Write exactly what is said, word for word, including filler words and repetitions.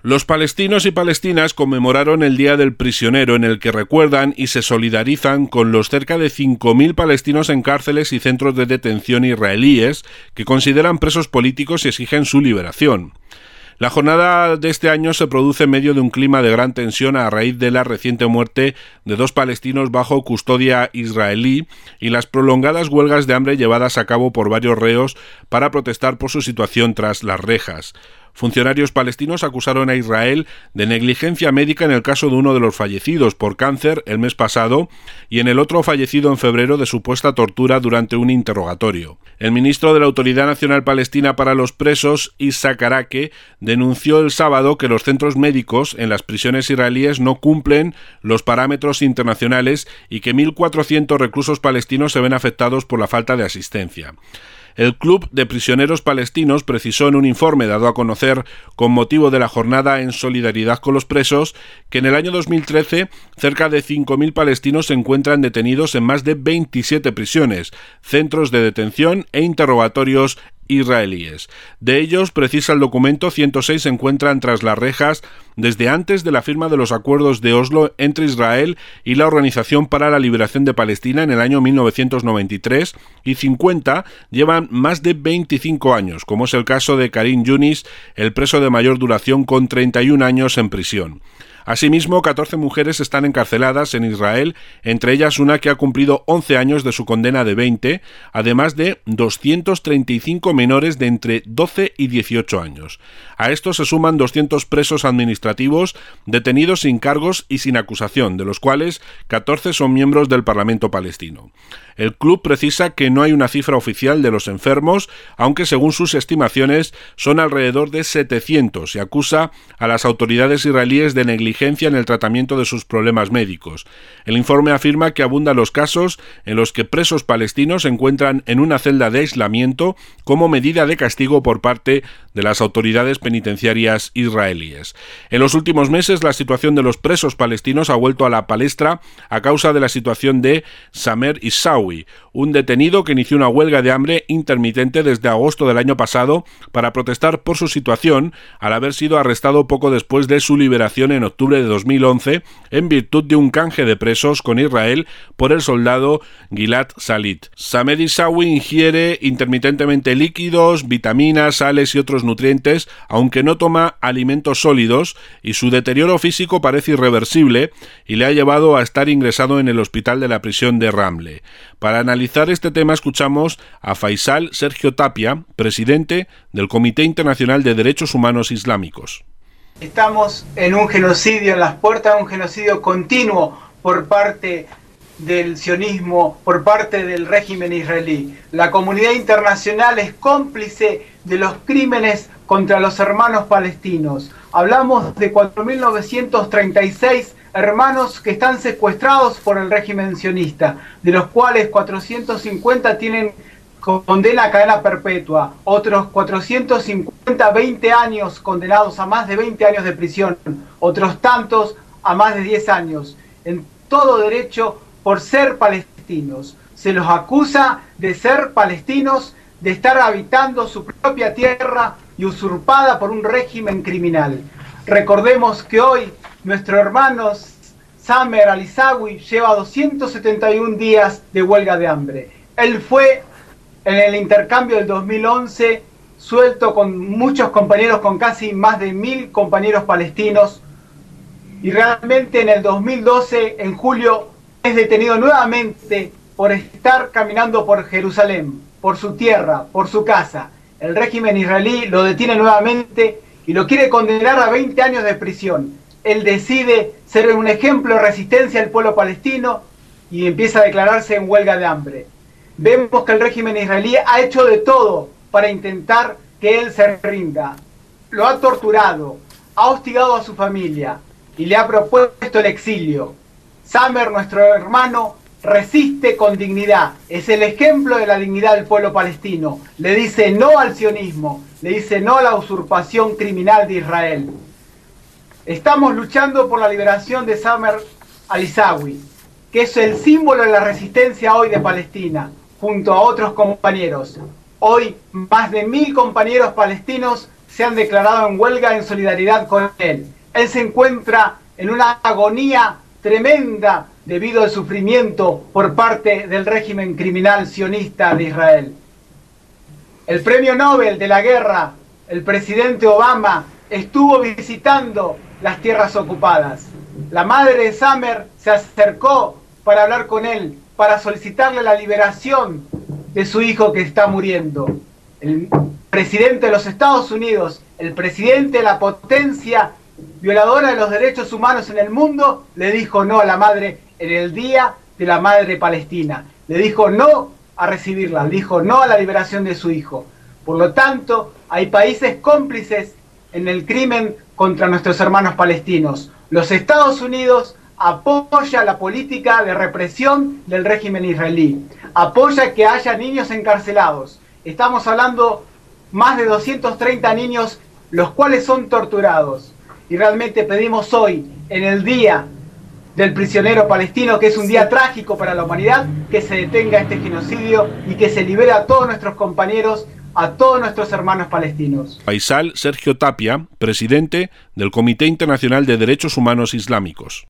Los palestinos y palestinas conmemoraron el Día del Prisionero, en el que recuerdan y se solidarizan con los cerca de cinco mil palestinos en cárceles y centros de detención israelíes que consideran presos políticos y exigen su liberación. La jornada de este año se produce en medio de un clima de gran tensión a raíz de la reciente muerte de dos palestinos bajo custodia israelí y las prolongadas huelgas de hambre llevadas a cabo por varios reos para protestar por su situación tras las rejas. Funcionarios palestinos acusaron a Israel de negligencia médica en el caso de uno de los fallecidos por cáncer el mes pasado y en el otro fallecido en febrero de supuesta tortura durante un interrogatorio. El ministro de la Autoridad Nacional Palestina para los Presos, Isaac Arake, denunció el sábado que los centros médicos en las prisiones israelíes no cumplen los parámetros internacionales y que mil cuatrocientos reclusos palestinos se ven afectados por la falta de asistencia. El Club de Prisioneros Palestinos precisó en un informe dado a conocer con motivo de la jornada en solidaridad con los presos que en el año dos mil trece cerca de cinco mil palestinos se encuentran detenidos en más de veintisiete prisiones, centros de detención e interrogatorios israelíes. De ellos, precisa el documento, ciento seis se encuentran tras las rejas desde antes de la firma de los acuerdos de Oslo entre Israel y la Organización para la Liberación de Palestina en el año mil novecientos noventa y tres y cincuenta llevan más de veinticinco años, como es el caso de Karim Yunis, el preso de mayor duración con treinta y un años en prisión. Asimismo, catorce mujeres están encarceladas en Israel, entre ellas una que ha cumplido once años de su condena de veinte, además de doscientos treinta y cinco menores de entre doce y dieciocho años. A esto se suman doscientos presos administrativos detenidos sin cargos y sin acusación, de los cuales catorce son miembros del Parlamento palestino. El club precisa que no hay una cifra oficial de los enfermos, aunque según sus estimaciones son alrededor de setecientos, y acusa a las autoridades israelíes de negligencia en el tratamiento de sus problemas médicos. El informe afirma que abundan los casos en los que presos palestinos se encuentran en una celda de aislamiento como medida de castigo por parte de las autoridades penitenciarias israelíes. En los últimos meses, la situación de los presos palestinos ha vuelto a la palestra a causa de la situación de Samer Issawi, un detenido que inició una huelga de hambre intermitente desde agosto del año pasado para protestar por su situación al haber sido arrestado poco después de su liberación en octubre de dos mil once en virtud de un canje de presos con Israel por el soldado Gilad Shalit. Samer Issawi ingiere intermitentemente líquidos, vitaminas, sales y otros nutrientes, aunque no toma alimentos sólidos, y su deterioro físico parece irreversible y le ha llevado a estar ingresado en el hospital de la prisión de Ramle. Para analizar este tema escuchamos a Faisal Sergio Tapia, presidente del Comité Internacional de Derechos Humanos Islámicos. Estamos en un genocidio, en las puertas de un genocidio continuo por parte del sionismo, por parte del régimen israelí. La comunidad internacional es cómplice de los crímenes contra los hermanos palestinos. Hablamos de cuatro mil novecientos treinta y seis hermanos que están secuestrados por el régimen sionista, de los cuales cuatrocientos cincuenta tienen condena a cadena perpetua, otros cuatrocientos cincuenta, veinte años condenados a más de veinte años de prisión, otros tantos a más de diez años, en todo derecho por ser palestinos. Se los acusa de ser palestinos, de estar habitando su propia tierra y usurpada por un régimen criminal. Recordemos que hoy nuestro hermano Samer al-Issawi lleva doscientos setenta y un días de huelga de hambre. Él fue en el intercambio del dos mil once suelto con muchos compañeros, con casi más de mil compañeros palestinos, y realmente en el dos mil doce, en julio, es detenido nuevamente por estar caminando por Jerusalén, por su tierra, por su casa. El régimen israelí lo detiene nuevamente y lo quiere condenar a veinte años de prisión. Él decide ser un ejemplo de resistencia al pueblo palestino y empieza a declararse en huelga de hambre. Vemos que el régimen israelí ha hecho de todo para intentar que él se rinda. Lo ha torturado, ha hostigado a su familia y le ha propuesto el exilio. Samer, nuestro hermano, resiste con dignidad. Es el ejemplo de la dignidad del pueblo palestino. Le dice no al sionismo, le dice no a la usurpación criminal de Israel. Estamos luchando por la liberación de Samer al-Issawi, que es el símbolo de la resistencia hoy de Palestina, junto a otros compañeros. Hoy más de mil compañeros palestinos se han declarado en huelga en solidaridad con él. Él se encuentra en una agonía tremenda debido al sufrimiento por parte del régimen criminal sionista de Israel. El premio Nobel de la guerra, el presidente Obama, estuvo visitando las tierras ocupadas. La madre de Samer se acercó para hablar con él, para solicitarle la liberación de su hijo que está muriendo. El presidente de los Estados Unidos, el presidente de la potencia violadora de los derechos humanos en el mundo, le dijo no a la madre en el día de la madre palestina. Le dijo no a recibirla, le dijo no a la liberación de su hijo. Por lo tanto, hay países cómplices en el crimen contra nuestros hermanos palestinos. Los Estados Unidos apoya la política de represión del régimen israelí, apoya que haya niños encarcelados. Estamos hablando más de doscientos treinta niños, los cuales son torturados. Y realmente pedimos hoy, en el día del prisionero palestino, que es un día trágico para la humanidad, que se detenga este genocidio y que se libere a todos nuestros compañeros, a todos nuestros hermanos palestinos. Faisal Sergio Tapia, presidente del Comité Internacional de Derechos Humanos Islámicos.